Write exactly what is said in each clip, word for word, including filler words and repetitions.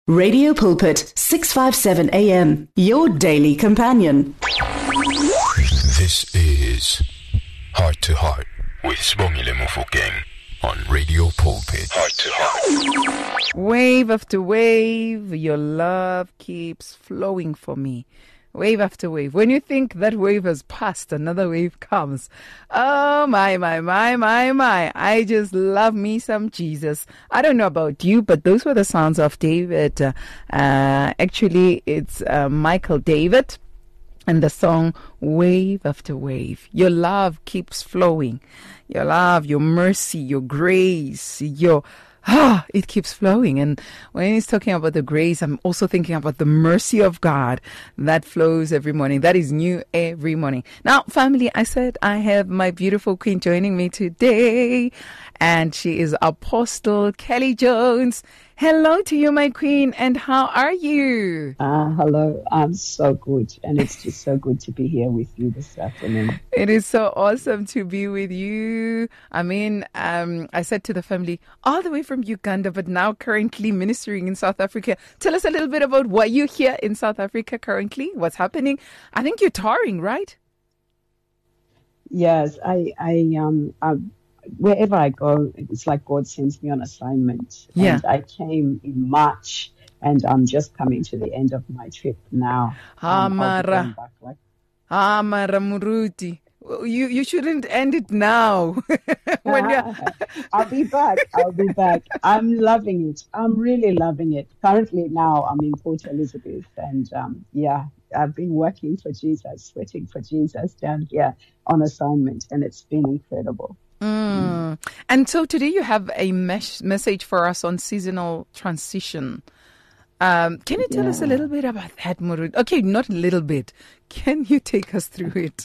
Radio Pulpit, six fifty-seven A M, your daily companion. This is Heart to Heart with Sibongile Mofokeng on Radio Pulpit. Heart to Heart. Wave after wave, your love keeps flowing for me. Wave after wave. When you think that wave has passed, another wave comes. Oh, my, my, my, my, my. I just love me some Jesus. I don't know about you, but those were the sounds of David. Uh, uh, actually, it's uh, Michael David and the song Wave After Wave. Your love keeps flowing. Your love, your mercy, your grace, your... Ah, it keeps flowing. And when he's talking about the grace, I'm also thinking about the mercy of God that flows every morning. That is new every morning. Now, family, I said I have my beautiful queen joining me today, and she is Apostle Kelly Jones. Hello to you, my queen, and how are you? Ah, uh, hello. I'm so good, and it's just so good to be here with you this afternoon. It is so awesome to be with you. I mean, um, I said to the family, all the way from Uganda, but now currently ministering in South Africa. Tell us a little bit about what you hear in South Africa currently. What's happening? I think you're touring, right? Yes, I, I, um, I, wherever I go, it's like God sends me on assignment. Yeah. And I came in March, and I'm just coming to the end of my trip now. Amara. Um, back, like... Amara Muruti. You you shouldn't end it now. when ah, I'll be back. I'll be back. I'm loving it. I'm really loving it. Currently now I'm in Port Elizabeth, and um, yeah, I've been working for Jesus, sweating for Jesus down here on assignment, and it's been incredible. Mm. And so today you have a mes- message for us on seasonal transition. Um, can you tell yeah. us a little bit about that, Murud? Okay, not a little bit. Can you take us through it?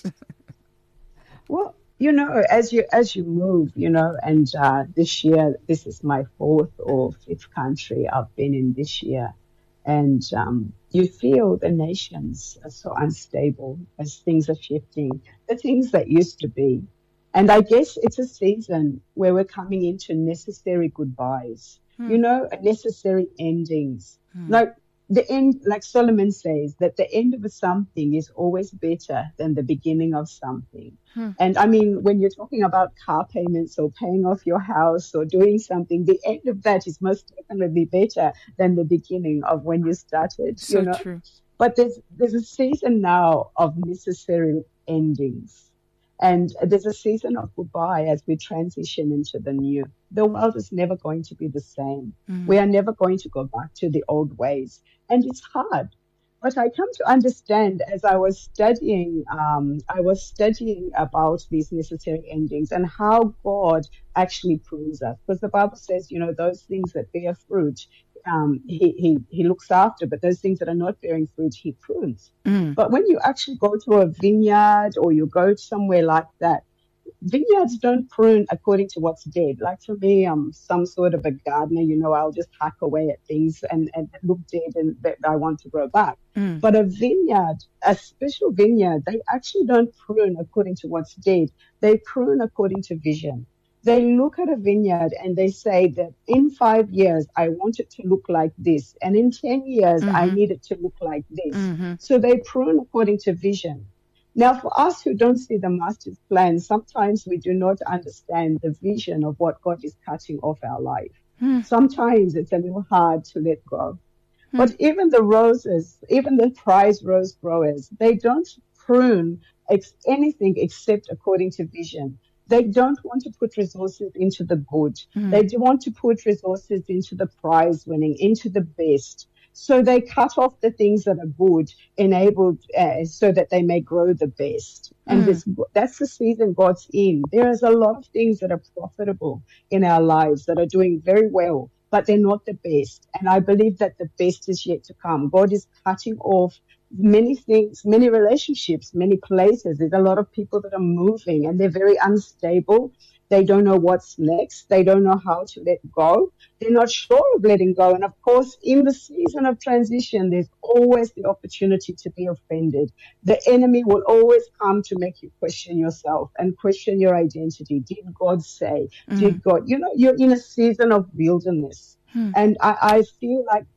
Well, you know, as you as you move, you know, and uh, this year, this is my fourth or fifth country I've been in this year. And um, you feel the nations are so unstable as things are shifting, the things that used to be. And I guess it's a season where we're coming into necessary goodbyes, hmm. you know, necessary endings. Hmm. Like the end, like Solomon says, that the end of something is always better than the beginning of something. Hmm. And I mean, when you're talking about car payments or paying off your house or doing something, the end of that is most definitely better than the beginning of when you started. So you know? True. But there's there's a season now of necessary endings. And there's a season of goodbye as we transition into the new. The world is never going to be the same. Mm. We are never going to go back to the old ways. And it's hard. But I come to understand as I was studying, um, I was studying about these necessary endings and how God actually prunes us. Because the Bible says, you know, those things that bear fruit, um, he, he, he looks after, but those things that are not bearing fruit, he prunes. Mm. But when you actually go to a vineyard or you go somewhere like that, vineyards don't prune according to what's dead. Like for me, I'm some sort of a gardener, you know, I'll just hack away at things and, and look dead and that I want to grow back. Mm. But a vineyard, a special vineyard, they actually don't prune according to what's dead. They prune according to vision. They look at a vineyard and they say that in five years, I want it to look like this. And in ten years, mm-hmm. I need it to look like this. Mm-hmm. So they prune according to vision. Now, for us who don't see the master's plan, sometimes we do not understand the vision of what God is cutting off our life. Mm. Sometimes it's a little hard to let go. Mm. But even the roses, even the prize rose growers, they don't prune ex- anything except according to vision. They don't want to put resources into the good. Mm. They do want to put resources into the prize winning, into the best. So they cut off the things that are good, enabled uh, so that they may grow the best. And mm. this, that's the season God's in. There is a lot of things that are profitable in our lives that are doing very well, but they're not the best. And I believe that the best is yet to come. God is cutting off many things, many relationships, many places. There's a lot of people that are moving and they're very unstable. They don't know what's next. They don't know how to let go. They're not sure of letting go. And of course, in the season of transition, there's always the opportunity to be offended. The enemy will always come to make you question yourself and question your identity. Did God say? Mm. Did God? You know, you're in a season of wilderness. Mm. And I, I feel like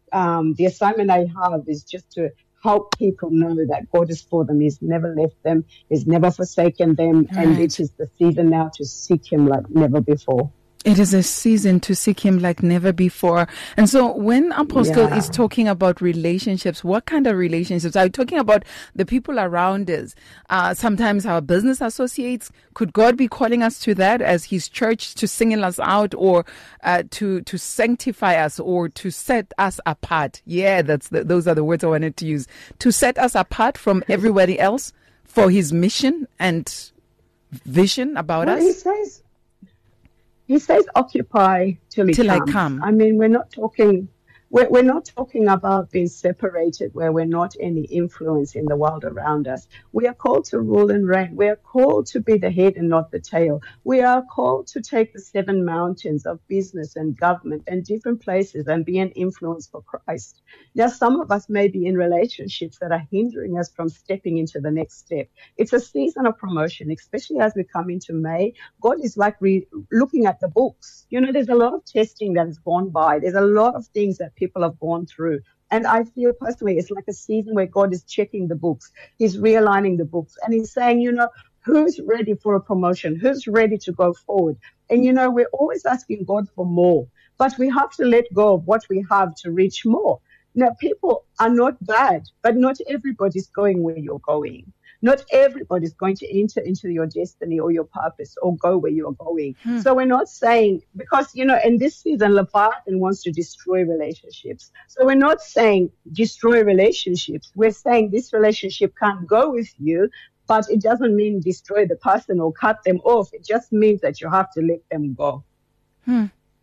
um, the assignment I have is just to help people know that God is for them. He's never left them. He's never forsaken them. And Right. it is the season now to seek him like never before. It is a season to seek him like never before. And so when Apostle Yeah. is talking about relationships, what kind of relationships? Are you talking about the people around us? Uh, sometimes our business associates. Could God be calling us to that as his church to single us out, or uh, to, to sanctify us, or to set us apart? Yeah, that's the, those are the words I wanted to use. To set us apart from everybody else for his mission and vision about Well, us? he says, He says, occupy till he Till I comes. come. I mean, we're not talking, we're, we're not talking about being separated where we're not any influence in the world around us. We are called to rule and reign. We are called to be the head and not the tail. We are called to take the seven mountains of business and government and different places and be an influence for Christ. Now, some of us may be in relationships that are hindering us from stepping into the next step. It's a season of promotion, especially as we come into May. God is like re- looking at the books. You know, there's a lot of testing that has gone by. There's a lot of things that people have gone through. And I feel personally it's like a season where God is checking the books. He's realigning the books. And he's saying, you know, who's ready for a promotion? Who's ready to go forward? And, you know, we're always asking God for more. But we have to let go of what we have to reach more. Now, people are not bad, but not everybody's going where you're going. Not everybody's going to enter into your destiny or your purpose or go where you're going. Hmm. So we're not saying, because, you know, in this season, Leviathan wants to destroy relationships. So we're not saying destroy relationships. We're saying this relationship can't go with you, but it doesn't mean destroy the person or cut them off. It just means that you have to let them go. Hmm.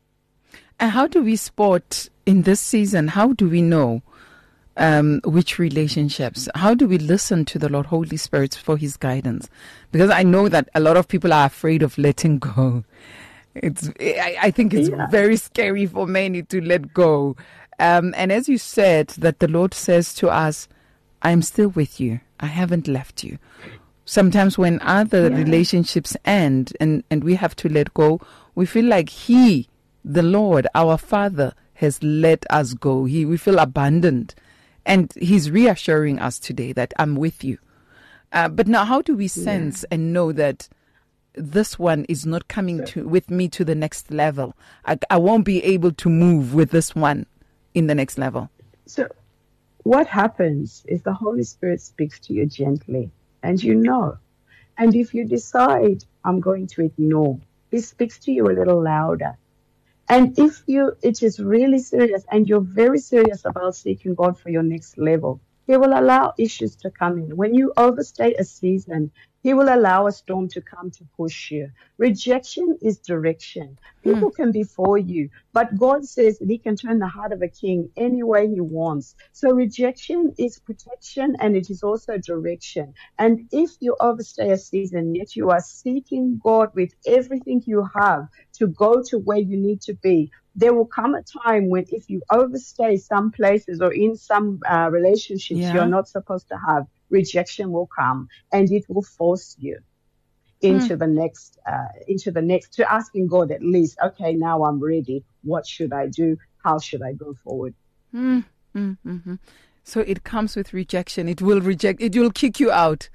And how do we spot in this season? How do we know um, which relationships? How do we listen to the Lord Holy Spirit for his guidance? Because I know that a lot of people are afraid of letting go. It's, I, I think it's Yeah. very scary for many to let go. Um, and as you said, that the Lord says to us, I'm still with you. I haven't left you. Sometimes when other Yeah. relationships end and, and we have to let go, we feel like he, the Lord, our Father, has let us go. He, we feel abandoned. And he's reassuring us today that I'm with you. Uh, but now how do we sense yeah. and know that this one is not coming to with me to the next level? I, I won't be able to move with this one in the next level. So what happens is the Holy Spirit speaks to you gently, and you know. And if you decide, I'm going to ignore, he speaks to you a little louder. And if you, it is really serious and you're very serious about seeking God for your next level, he will allow issues to come in. When you overstay a season, he will allow a storm to come to push you. Rejection is direction. People mm. can be for you, but God says that he can turn the heart of a king any way he wants. So rejection is protection and it is also direction. And if you overstay a season, yet you are seeking God with everything you have to go to where you need to be, there will come a time when if you overstay some places or in some uh, relationships yeah. you're not supposed to have, rejection will come and it will force you into mm. the next, uh, into the next, to asking God at least, okay, now I'm ready. What should I do? How should I go forward? Mm. Mm-hmm. So it comes with rejection. It will reject, it will kick you out.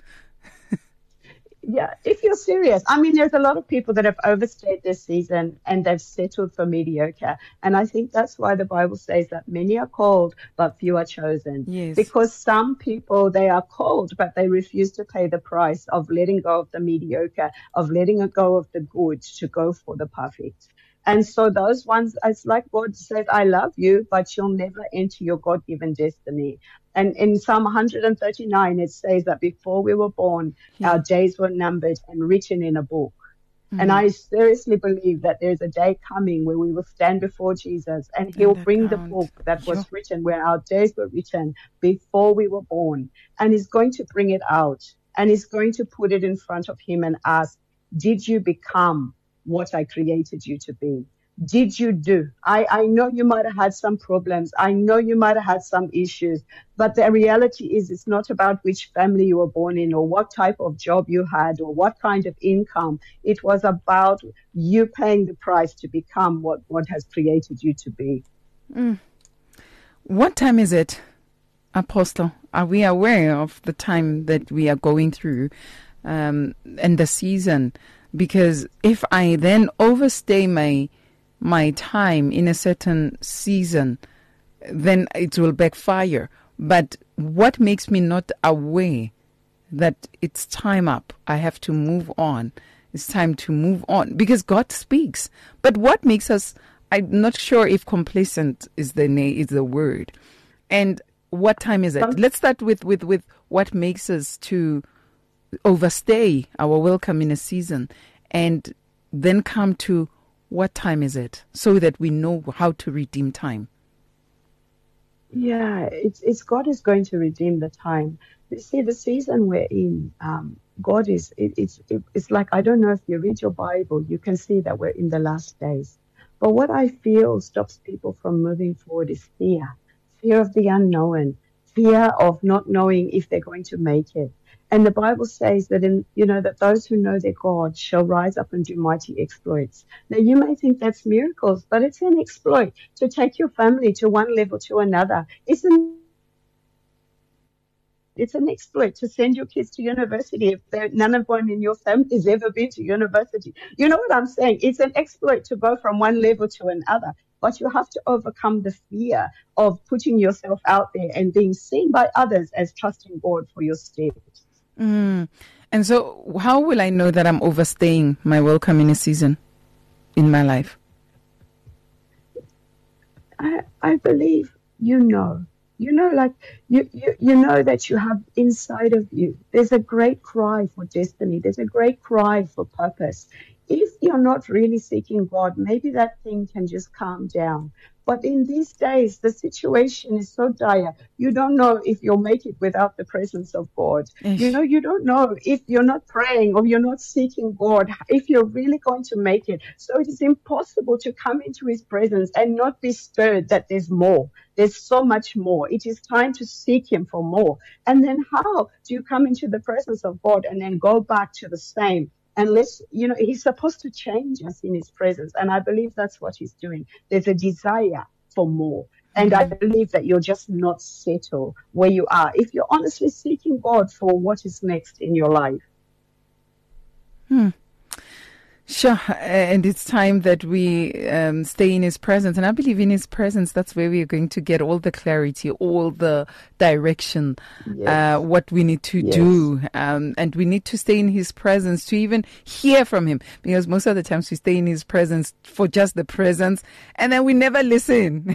Yeah, if you're serious. I mean, there's a lot of people that have overstayed this season and they've settled for mediocre. And I think that's why the Bible says that many are called, but few are chosen. Yes. Because some people, they are called, but they refuse to pay the price of letting go of the mediocre, of letting go of the good to go for the perfect. And so those ones, it's like God says, I love you, but you'll never enter your God-given destiny. And in Psalm one thirty-nine, it says that before we were born, yeah. our days were numbered and written in a book. Mm-hmm. And I seriously believe that there's a day coming where we will stand before Jesus and he'll bring the book that was sure. written, where our days were written before we were born. And he's going to bring it out and he's going to put it in front of him and ask, did you become what I created you to be? Did you do? I, I know you might have had some problems. I know you might have had some issues, but the reality is it's not about which family you were born in or what type of job you had or what kind of income. It was about you paying the price to become what God has created you to be. Mm. What time is it, Apostle? Are we aware of the time that we are going through um, and the season? Because if I then overstay my my time in a certain season, then it will backfire. But what makes me not aware that it's time up? I have to move on. It's time to move on because God speaks. But what makes us? I'm not sure if complacent is the na- is the word. And what time is it? Let's start with, with, with what makes us to overstay our welcome in a season, and then come to what time is it, so that we know how to redeem time. Yeah, it's it's God is going to redeem the time. You see, the season we're in, um, God is it, it's it, it's like, I don't know if you read your Bible, you can see that we're in the last days. But what I feel stops people from moving forward is fear, fear of the unknown, fear of not knowing if they're going to make it. And the Bible says that in, you know, that those who know their God shall rise up and do mighty exploits. Now, you may think that's miracles, but it's an exploit to take your family to one level to another. It's an It's an exploit to send your kids to university if there, none of one in your family has ever been to university. You know what I'm saying? It's an exploit to go from one level to another. But you have to overcome the fear of putting yourself out there and being seen by others as trusting God for your steps. Mm. And so how will I know that I'm overstaying my welcome in a season in my life? I, I believe you know. You know, like, you, you, you know that you have inside of you, there's a great cry for destiny. There's a great cry for purpose. If you're not really seeking God, maybe that thing can just calm down. But in these days, the situation is so dire. You don't know if you'll make it without the presence of God. Ish. You know, you don't know if you're not praying or you're not seeking God, if you're really going to make it. So it is impossible to come into his presence and not be stirred that there's more. There's so much more. It is time to seek him for more. And then how do you come into the presence of God and then go back to the same? Unless, you know, he's supposed to change us in his presence. And I believe that's what he's doing. There's a desire for more. And I believe that you're just not settled where you are. If you're honestly seeking God for what is next in your life. Hmm. Sure. And it's time that we um, stay in his presence. And I believe in his presence, that's where we are going to get all the clarity, all the direction, Yes. uh, what we need to Yes. do. Um, and we need to stay in his presence to even hear from him. Because most of the times we stay in his presence for just the presence, and then we never listen.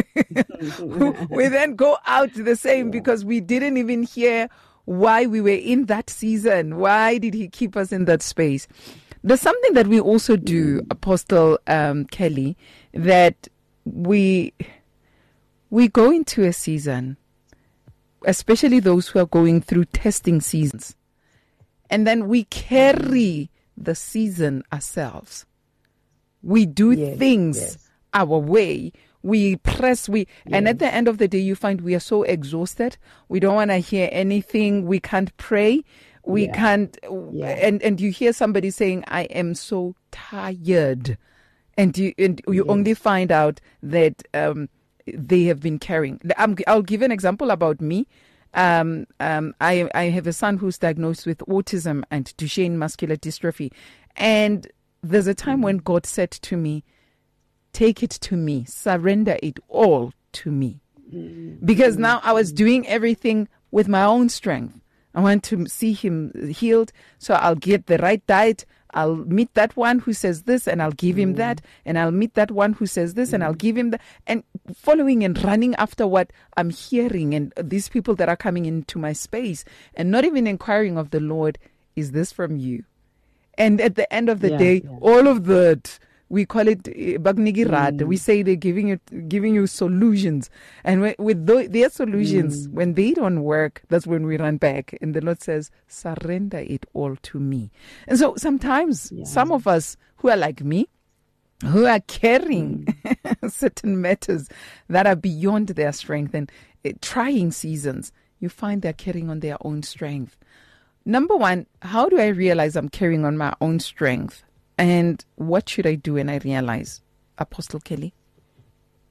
We then go out the same yeah. because we didn't even hear why we were in that season. Why did he keep us in that space? There's something that we also do, Apostle um, Kelly, that we we go into a season, especially those who are going through testing seasons, and then we carry the season ourselves. We do Yes, things yes. our way. We press, we, and Yes. at the end of the day, you find we are so exhausted. We don't want to hear anything. We can't pray. We Yeah. can't, Yeah. and, and you hear somebody saying, I am so tired. And you, and you Yes. only find out that um, they have been carrying. I'm, I'll give an example about me. Um, um, I, I have a son who's diagnosed with autism and Duchenne muscular dystrophy. And there's a time when God said to me, take it to me, surrender it all to me. Because now I was doing everything with my own strength. I want to see him healed, so I'll get the right diet. I'll meet that one who says this, and I'll give him that. And I'll meet that one who says this, and I'll give him that. And following and running after what I'm hearing, and these people that are coming into my space, and not even inquiring of the Lord, is this from you? And at the end of the Yeah, day, yeah. all of that, we call it eh, bagnigirad. Mm. We say they're giving you giving you solutions, and when, with tho- their solutions, Mm. when they don't work, that's when we run back. And the Lord says, "Surrender it all to me." And so sometimes Yeah. some of us who are like me, who are carrying Mm. certain matters that are beyond their strength and uh, trying seasons, you find they're carrying on their own strength. Number one, how do I realize I'm carrying on my own strength? And what should I do when I realize? Apostle Kelly?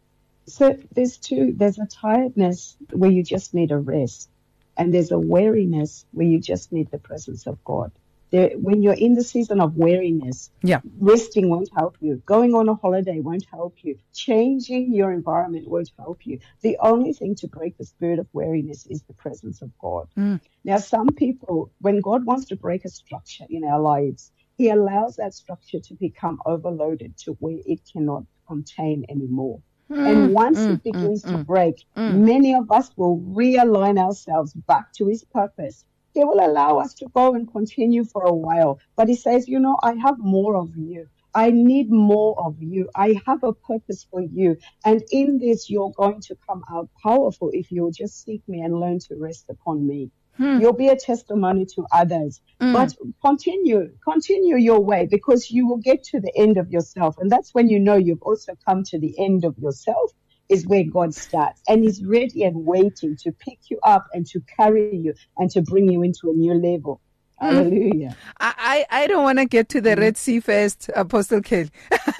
So there's two, there's a tiredness where you just need a rest, and there's a weariness where you just need the presence of God. There, when you're in the season of weariness, Yeah. resting won't help you. Going on a holiday won't help you. Changing your environment won't help you. The only thing to break the spirit of weariness is the presence of God. Mm. Now, some people, when God wants to break a structure in our lives, He allows that structure to become overloaded to where it cannot contain anymore. And once mm, it begins mm, to mm, break, mm. many of us will realign ourselves back to His purpose. He will allow us to go and continue for a while. But He says, you know, I have more of you. I need more of you. I have a purpose for you. And in this, you're going to come out powerful if you'll just seek me and learn to rest upon me. Hmm. You'll be a testimony to others. Mm. But continue, continue your way, because you will get to the end of yourself. And that's when you know you've also come to the end of yourself, is where God starts. And He's ready and waiting to pick you up and to carry you and to bring you into a new level. Mm. Hallelujah. I, I I don't want to get to the Red Sea first, Apostle Kelly.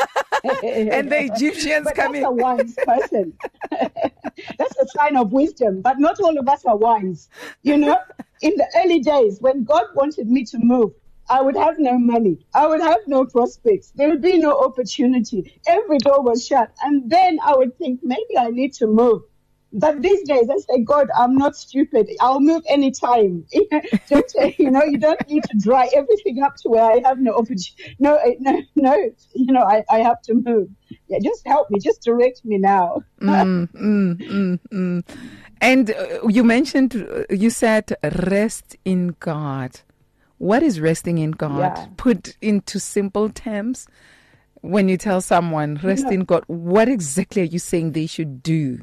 And the Egyptians But coming. that's a wise person. That's a sign of wisdom. But not all of us are wise. You know, in the early days, when God wanted me to move, I would have no money. I would have no prospects. There would be no opportunity. Every door was shut. And then I would think, maybe I need to move. But these days, I say, God, I'm not stupid. I'll move anytime. Don't, you know, you don't need to dry everything up to where I have no opportunity. No, no, no, you know, I, I have to move. Yeah, just help me. Just direct me now. mm, mm, mm, mm. And uh, you mentioned, uh, you said rest in God. What is resting in God? Yeah. Put into simple terms, when you tell someone, rest No. in God, what exactly are you saying they should do?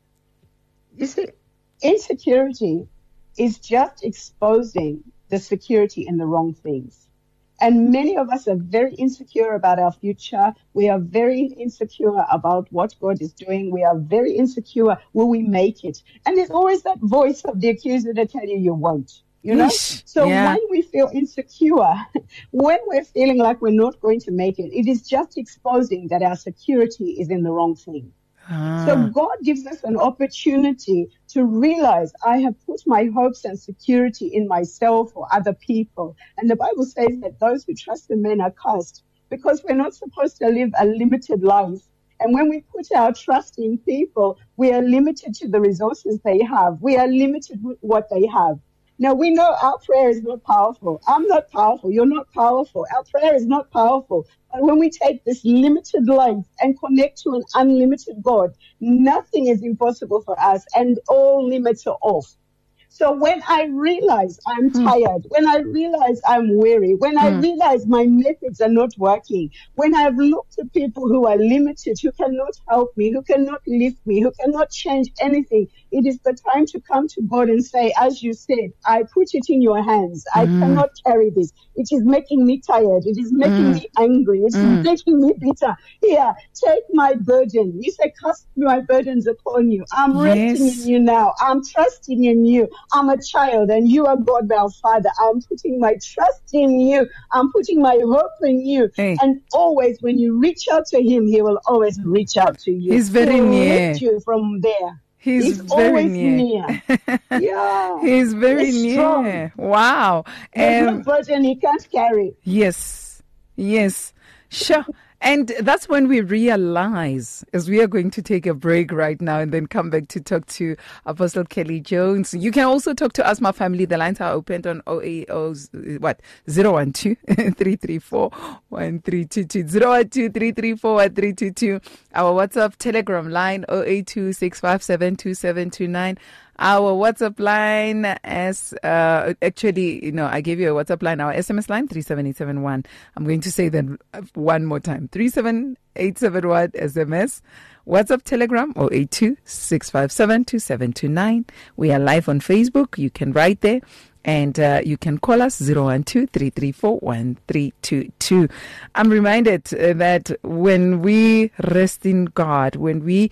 You see, insecurity is just exposing the security in the wrong things. And many of us are very insecure about our future. We are very insecure about what God is doing. We are very insecure, will we make it? And there's always that voice of the accuser that tell you you won't. You know? Yeesh. So Yeah. when we feel insecure, when we're feeling like we're not going to make it, it is just exposing that our security is in the wrong thing. Ah. So God gives us an opportunity to realize I have put my hopes and security in myself or other people. And the Bible says that those who trust in men are cursed, because we're not supposed to live a limited life. And when we put our trust in people, we are limited to the resources they have. We are limited with what they have. Now, we know our prayer is not powerful. I'm not powerful. You're not powerful. Our prayer is not powerful. But when we take this limited life and connect to an unlimited God, nothing is impossible for us, and all limits are off. So when I realize I'm Hmm. tired, when I realize I'm weary, when I Hmm. realize my methods are not working, when I've looked at people who are limited, who cannot help me, who cannot lift me, who cannot change anything, it is the time to come to God and say, as you said, I put it in your hands. I Mm. cannot carry this. It is making me tired. It is making Mm. me angry. It is Mm. making me bitter. Here, take my burden. You say, cast my burdens upon you. I'm resting Yes. in you now. I'm trusting in you. I'm a child and you are God, our Father. I'm putting my trust in you. I'm putting my hope in you. Hey. And always when you reach out to Him, He will always reach out to you. He's very He will near. lift you from there. He's, He's very always near. near. Yeah. He's very He's near. strong. Wow. There's Um, no burden He can't carry. Yes, yes, sure. And that's when we realize, as we are going to take a break right now and then come back to talk to Apostle Kelly Jones. You can also talk to us, my family. The lines are opened on oh eight oh, what, zero one two, three three four, one three two two, zero one two, three three four, one three two two. Our WhatsApp Telegram line, oh eight two, six five seven, two seven two nine. Our WhatsApp line, as uh, actually, you know, I gave you a WhatsApp line. Our S M S line, three seven eight seven one. I'm going to say that one more time. three seven eight seven one S M S. WhatsApp Telegram, oh eight two, six five seven, two seven two nine. We are live on Facebook. You can write there. And uh, you can call us zero one two, three three four, one three two two. I'm reminded uh, that when we rest in God, when we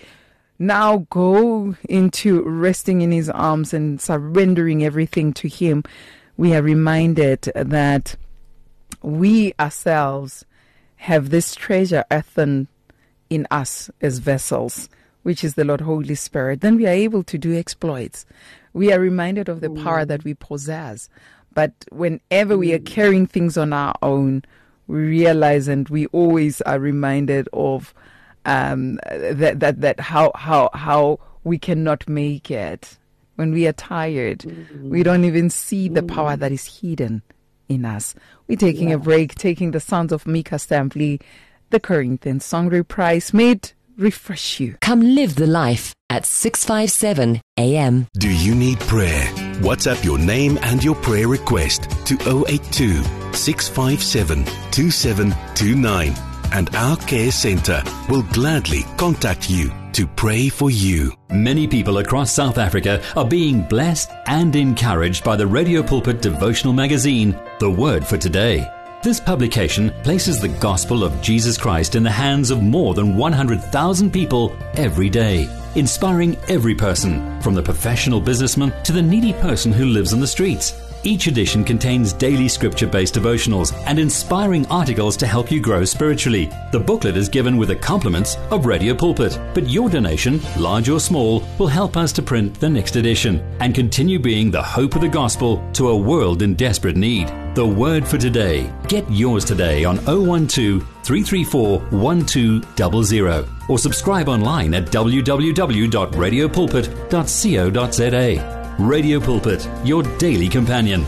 now go into resting in His arms and surrendering everything to Him, we are reminded that we ourselves have this treasure earthen in us as vessels. which is the Lord Holy Spirit, then we are able to do exploits. We are reminded of the mm. power that we possess. But whenever mm. we are carrying things on our own, we realize, and we always are reminded of um, that that that how how how we cannot make it. When we are tired, mm. we don't even see the mm. power that is hidden in us. We're taking yeah. a break, taking the sounds of Mika Stampley, the Corinthians song reprise. May it refresh you. Come live the life at six fifty-seven A M. Do you need prayer? WhatsApp your name and your prayer request to zero eight two, six five seven, two seven two nine, and our care centre will gladly contact you to pray for you. Many people across South Africa are being blessed and encouraged by the Radio Pulpit devotional magazine, The Word for Today. This publication places the gospel of Jesus Christ in the hands of more than one hundred thousand people every day, inspiring every person, from the professional businessman to the needy person who lives on the streets. Each edition contains daily scripture-based devotionals and inspiring articles to help you grow spiritually. The booklet is given with the compliments of Radio Pulpit, but your donation, large or small, will help us to print the next edition and continue being the hope of the gospel to a world in desperate need. The Word for Today. Get yours today on zero one two, three three four, one two zero zero or subscribe online at w w w dot radio pulpit dot co dot z a. Radio Pulpit, your daily companion.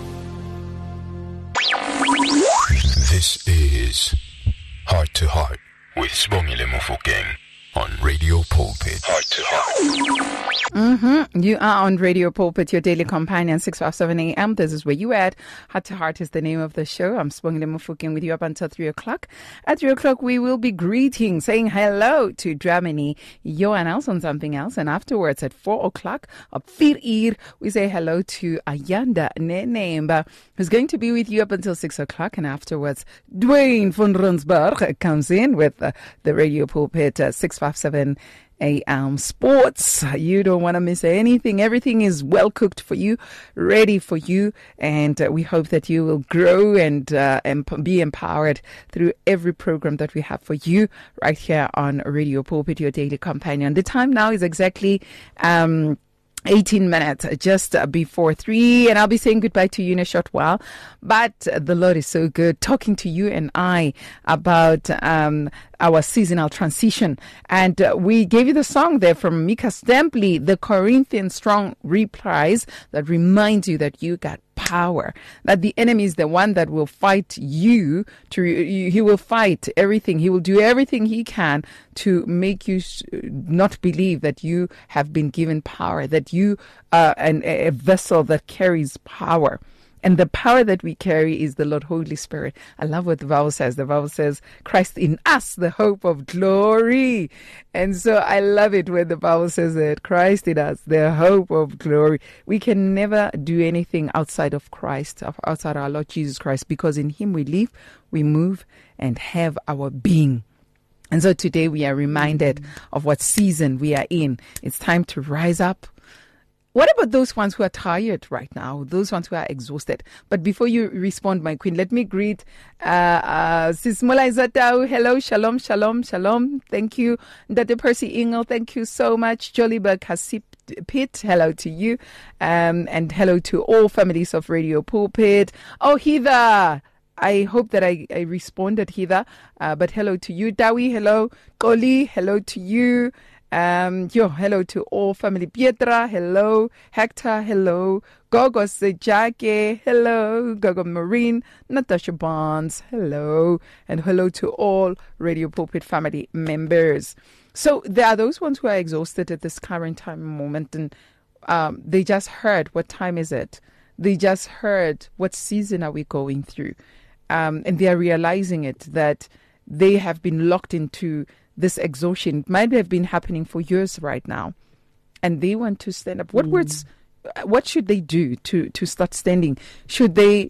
This is Heart to Heart with Sibongile Mofokeng on Radio Pulpit. Heart to Heart. Mm-hmm. You are on Radio Pulpit, your daily companion, six fifty-seven A M. This is where you at. Heart to Heart is the name of the show. I'm Sibongile Mofokeng with you up until three o'clock. At three o'clock, we will be greeting, saying hello to Germany, Johan else on something else. And afterwards, at four o'clock, up vier uur, we say hello to Ayanda Nenemba, who's going to be with you up until six o'clock. And afterwards, Dwayne von Rensburg comes in with uh, the Radio Pulpit uh, six fifty-seven A M Sports. You don't want to miss anything. Everything is well cooked for you, ready for you, and uh, we hope that you will grow and uh, emp- be empowered through every program that we have for you right here on Radio Pulpit, your daily companion. The time now is exactly um, eighteen minutes just before three, and I'll be saying goodbye to you in a short while. But the Lord is so good, talking to you and I about um, our seasonal transition. And uh, we gave you the song there from Mika Stampley, the Corinthians Strong Reprise, that reminds you that you got power, that the enemy is the one that will fight you. To he will fight everything. He will do everything he can to make you not believe that you have been given power, that you are an, a vessel that carries power. And the power that we carry is the Lord Holy Spirit. I love what the Bible says. The Bible says, Christ in us, the hope of glory. And so I love it when the Bible says that Christ in us, the hope of glory. We can never do anything outside of Christ, outside our Lord Jesus Christ, because in Him we live, we move, and have our being. And so today we are reminded of what season we are in. It's time to rise up. What about those ones who are tired right now, those ones who are exhausted? But before you respond, my queen, let me greet uh, uh, Sis Mola Izatau. Hello, shalom, shalom, shalom. Thank you. Ndate Percy Ingel, thank you so much. Jollyberg Hasip Pitt, hello to you. Um, and hello to all families of Radio Pulpit. Oh, Heather, I hope that I, I responded, Heather. Uh, but hello to you. Dawi, hello. Koli, hello to you. Um, yo, hello to all family. Pietra, hello. Hector, hello. Gogo Sejake, hello. Gogo Marine, Natasha Bonds, hello. And hello to all Radio Pulpit family members. So there are those ones who are exhausted at this current time moment, and um, they just heard, what time is it? They just heard, what season are we going through? Um, and they are realizing it, that they have been locked into this exhaustion. It might have been happening for years right now, and they want to stand up. What mm. words, what should they do to, to start standing? Should they,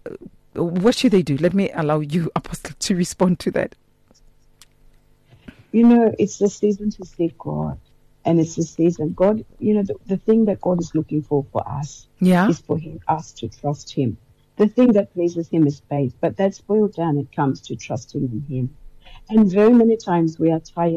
what should they do? Let me allow you, Apostle, to respond to that. You know, it's the season to seek God, and it's the season. God, you know, the, the thing that God is looking for for us yeah. is for him, us to trust Him. The thing that pleases Him is faith, but that's boiled down. It comes to trusting in Him. And very many times we are tired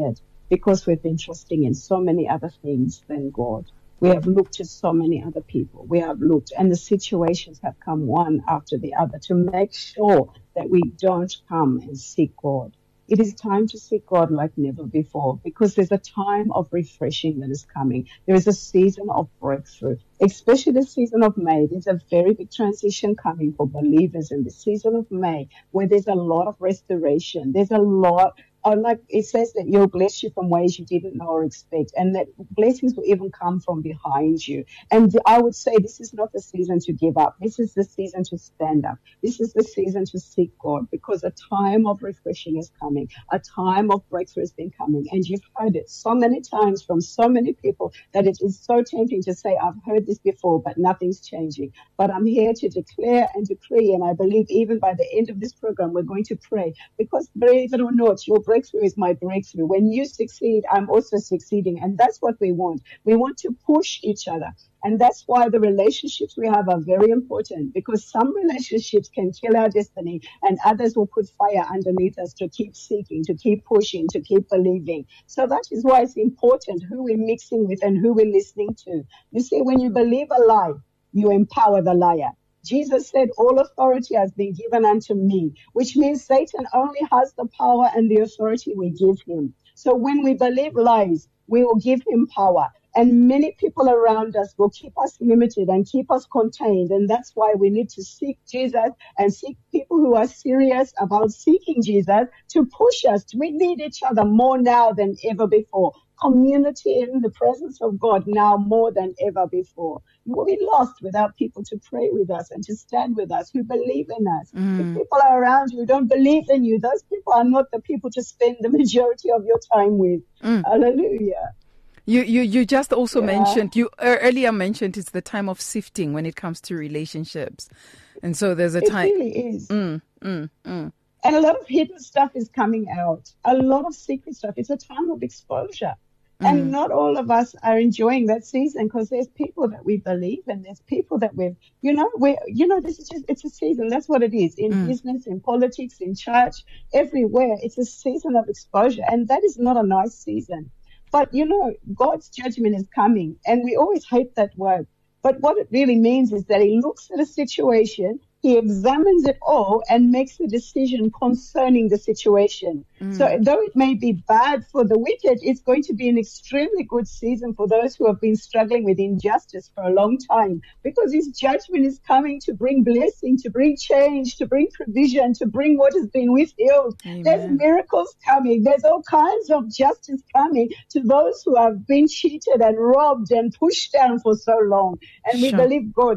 because we've been trusting in so many other things than God. We have looked to so many other people. We have looked, and the situations have come one after the other to make sure that we don't come and seek God. It is time to seek God like never before, because there's a time of refreshing that is coming. There is a season of breakthrough, especially the season of May. There's a very big transition coming for believers in the season of May, where there's a lot of restoration. There's a lot, uh, like it says that He'll bless you from ways you didn't know or expect, and that blessings will even come from behind you. And I would say this is not the season to give up. This is the season to stand up. This is the season to seek God, because a time of refreshing is coming. A time of breakthrough has been coming. And you've heard it so many times from so many people that it is so tempting to say, I've heard this before, but nothing's changing. But I'm here to declare and decree, and I believe even by the end of this program, we're going to pray, because believe it or not, your breakthrough is my breakthrough. When you succeed, I'm also succeeding. And that's what we want. We want to push each other. And that's why the relationships we have are very important, because some relationships can kill our destiny and others will put fire underneath us to keep seeking, to keep pushing, to keep believing. So that is why it's important who we're mixing with and who we're listening to. You see, when you believe a lie, you empower the liar. Jesus said, all authority has been given unto me, which means Satan only has the power and the authority we give him. So when we believe lies, we will give him power. And many people around us will keep us limited and keep us contained. And that's why we need to seek Jesus and seek people who are serious about seeking Jesus to push us. We need each other more now than ever before. Community in the presence of God now more than ever before. You will be lost without people to pray with us and to stand with us, who believe in us. Mm. If people are around you who don't believe in you, those people are not the people to spend the majority of your time with. Mm. Hallelujah. You, you, you just also Yeah. mentioned, you uh, earlier mentioned it's the time of sifting when it comes to relationships. And so there's a It time. really is. Mm, mm, mm. And a lot of hidden stuff is coming out. A lot of secret stuff. It's a time of exposure. Mm. And not all of us are enjoying that season, because there's people that we believe and there's people that we've, you know, we, you know, this is just, it's a season. That's what it is. In Mm. business, in politics, in church, everywhere. It's a season of exposure. And that is not a nice season. But, you know, God's judgment is coming, and we always hate that word. But what it really means is that He looks at a situation, He examines it all and makes a decision concerning the situation. Mm. So though it may be bad for the wicked, it's going to be an extremely good season for those who have been struggling with injustice for a long time, because His judgment is coming to bring blessing, to bring change, to bring provision, to bring what has been withheld. Amen. There's miracles coming. There's all kinds of justice coming to those who have been cheated and robbed and pushed down for so long. And we Sure. believe God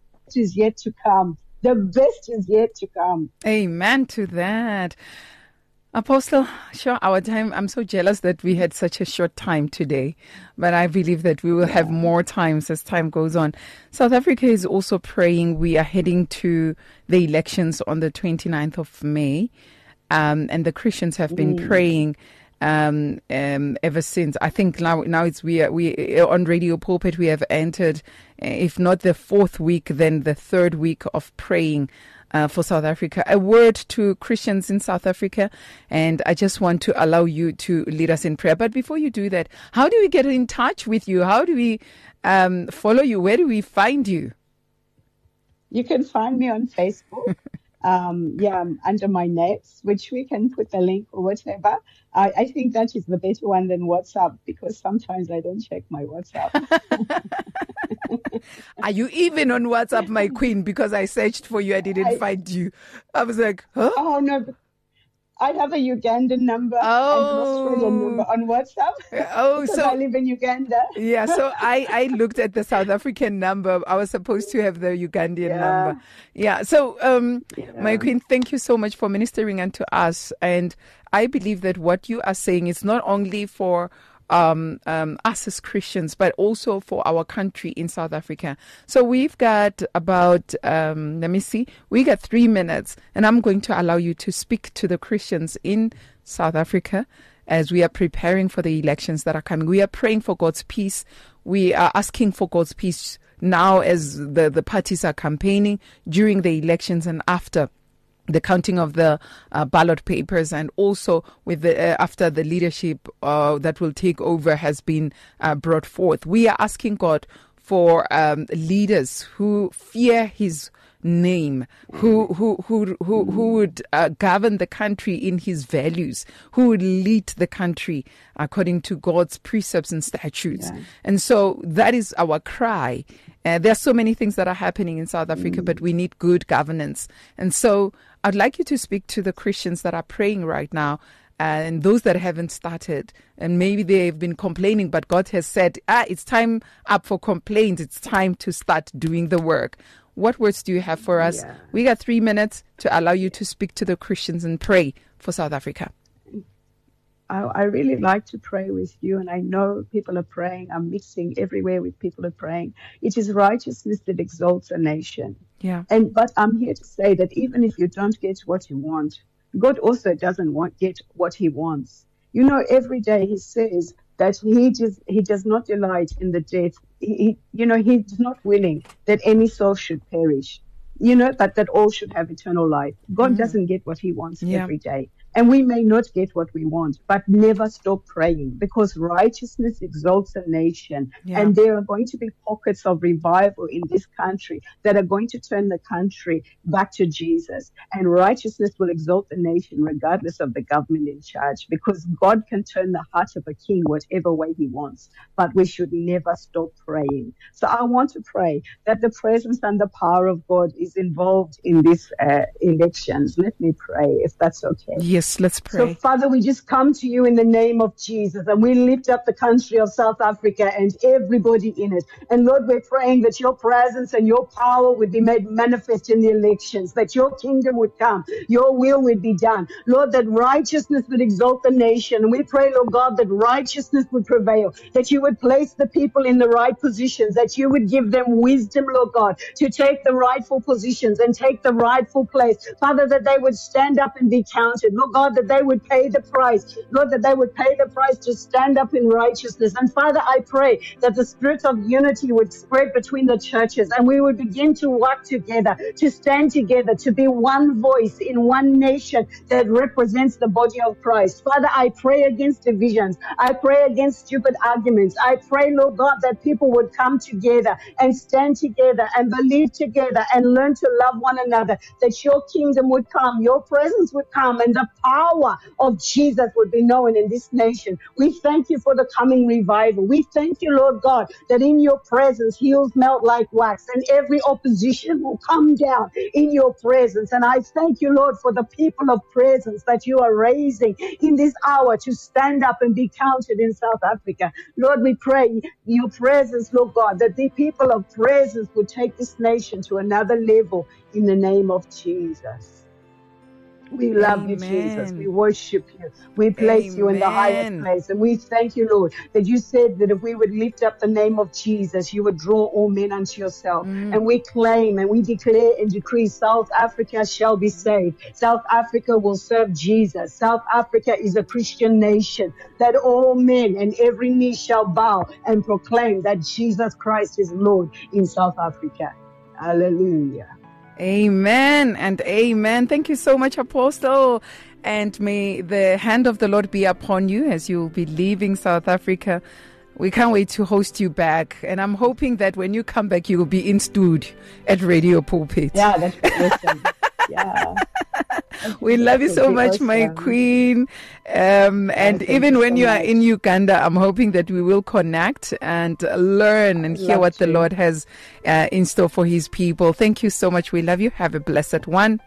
is yet to come. The best is yet to come. Amen to that. Apostle, sure, our time, I'm so jealous that we had such a short time today, but I believe that we will have more times as time goes on. South Africa is also praying. We are heading to the elections on the twenty-ninth of May, um, and the Christians have been Mm. praying um, um, ever since. I think now, now it's we are, we on Radio Pulpit we have entered, uh, if not the fourth week, then the third week of praying uh, for South Africa. A word to Christians in South Africa, and I just want to allow you to lead us in prayer. But before you do that, how do we get in touch with you? How do we um, follow you? Where do we find you? You can find me on Facebook. Um, yeah, under my names, which we can put the link or whatever. I, I think that is the better one than WhatsApp, because sometimes I don't check my WhatsApp. Are you even on WhatsApp, my queen? Because I searched for you, I didn't I- find you. I was like, huh? Oh, no. but I have a Ugandan number and an Australian number on WhatsApp. Oh, because so I live in Uganda. yeah, so I, I looked at the South African number. I was supposed to have the Ugandan Yeah. number. Yeah. So, um, Yeah. my queen, thank you so much for ministering unto us. And I believe that what you are saying is not only for um, um, us as Christians, but also for our country in South Africa. So we've got about, um, let me see, we got three minutes, and I'm going to allow you to speak to the Christians in South Africa as we are preparing for the elections that are coming. We are praying for God's peace. We are asking for God's peace now as the, the parties are campaigning, during the elections and after. the counting of the uh, ballot papers, and also with the uh, after the leadership uh, that will take over has been uh, brought forth. We are asking God for um, leaders who fear His name, who who who who, who would uh, govern the country in His values, who would lead the country according to God's precepts and statutes. Yeah. And so that is our cry. Uh, there are so many things that are happening in South Africa, mm. but we need good governance. And so I'd like you to speak to the Christians that are praying right now, and those that haven't started, and maybe they've been complaining, but God has said, ah, it's time up for complaints. It's time to start doing the work. What words do you have for us? Yeah. We got three minutes to allow you to speak to the Christians and pray for South Africa. I, I really like to pray with you, and I know people are praying. I'm mixing everywhere with people are praying. It is righteousness that exalts a nation. Yeah. And but I'm here to say that even if you don't get what you want, God also doesn't want get what He wants. You know, every day He says that He just He does not delight in the death. He, you know, He's not willing that any soul should perish. You know, but that all should have eternal life. God mm. doesn't get what He wants yeah. every day. And we may not get what we want, but never stop praying, because righteousness exalts a nation. Yeah. And there are going to be pockets of revival in this country that are going to turn the country back to Jesus. And righteousness will exalt the nation regardless of the government in charge, because God can turn the heart of a king whatever way He wants. But we should never stop praying. So I want to pray that the presence and the power of God is involved in these uh, elections. Let me pray, if that's okay. Yes. Let's pray. So, Father, we just come to you in the name of Jesus, and we lift up the country of South Africa and everybody in it. And Lord, we're praying that your presence and your power would be made manifest in the elections, that your kingdom would come, your will would be done. Lord, that righteousness would exalt the nation. And we pray, Lord God, that righteousness would prevail, that you would place the people in the right positions, that you would give them wisdom, Lord God, to take the rightful positions and take the rightful place. Father, that they would stand up and be counted. Lord God, that they would pay the price. Lord, that they would pay the price to stand up in righteousness. And Father, I pray that the spirit of unity would spread between the churches, and we would begin to work together, to stand together, to be one voice in one nation that represents the body of Christ. Father, I pray against divisions. I pray against stupid arguments. I pray, Lord God, that people would come together and stand together and believe together and learn to love one another, that your kingdom would come, your presence would come, and the power of Jesus would be known in this nation. We thank you for the coming revival. We thank you, Lord God, that in your presence hills melt like wax, and every opposition will come down in your presence. And I thank you, Lord, for the people of presence that you are raising in this hour to stand up and be counted in South Africa. Lord, we pray your presence, Lord God, that the people of presence would take this nation to another level in the name of Jesus. We love Amen. You, Jesus. We worship you. We place Amen. You in the highest place. And we thank you, Lord, that you said that if we would lift up the name of Jesus, you would draw all men unto yourself. Mm. And we claim and we declare and decree South Africa shall be saved. South Africa will serve Jesus. South Africa is a Christian nation, that all men and every knee shall bow and proclaim that Jesus Christ is Lord in South Africa. Hallelujah. Amen and amen. Thank you so much, Apostle. And may the hand of the Lord be upon you as you'll be leaving South Africa. We can't wait to host you back. And I'm hoping that when you come back, you will be in studio at Radio Pulpit. Yeah, that's awesome. Yeah. We love you so much, my queen. Um, and even when you are in Uganda, I'm hoping that we will connect and learn and hear what the Lord has uh, in store for his people. Thank you so much. We love you. Have a blessed one.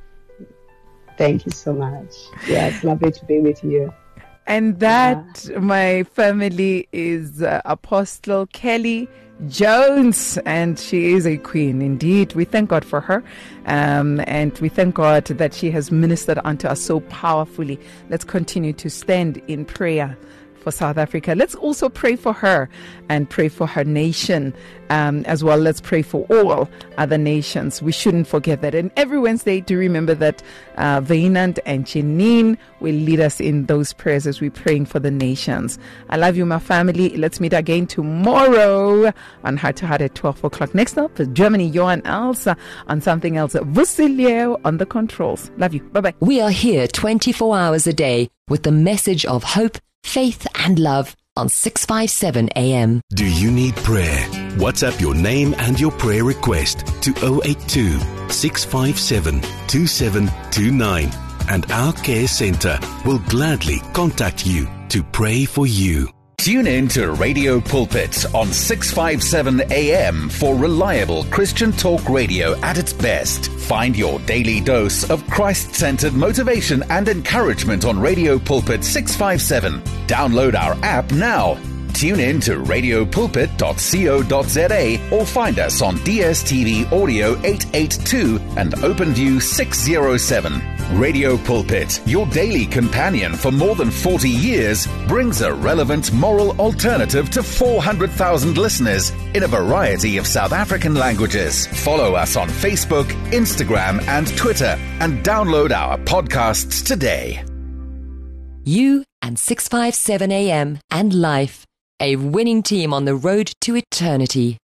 Thank you so much. Yeah, it's lovely to be with you. And that, yeah. my family, is uh, Apostle Kelly Jones, and she is a queen indeed. We thank God for her, um, and we thank God that she has ministered unto us so powerfully. Let's continue to stand in prayer for South Africa. Let's also pray for her and pray for her nation um, as well. Let's pray for all other nations. We shouldn't forget that. And every Wednesday, do remember that uh, Vainant and Janine will lead us in those prayers as we're praying for the nations. I love you, my family. Let's meet again tomorrow on Heart to Heart at twelve o'clock. Next up, Germany, Johan Elsa on something else. Vusilio on the controls. Love you. Bye-bye. We are here twenty-four hours a day with the message of hope, faith and love on six fifty-seven A M. Do you need prayer? WhatsApp your name and your prayer request to zero eight two, six five seven, two seven two nine and our care centre will gladly contact you to pray for you. Tune in to Radio Pulpit on six fifty-seven A M for reliable Christian talk radio at its best. Find your daily dose of Christ-centered motivation and encouragement on Radio Pulpit six fifty-seven. Download our app now. Tune in to radio pulpit dot co dot za or find us on D S T V Audio eight eighty-two and OpenView six oh seven. Radio Pulpit, your daily companion for more than forty years, brings a relevant moral alternative to four hundred thousand listeners in a variety of South African languages. Follow us on Facebook, Instagram and Twitter and download our podcasts today. You and six fifty-seven A M and Life, a winning team on the road to eternity.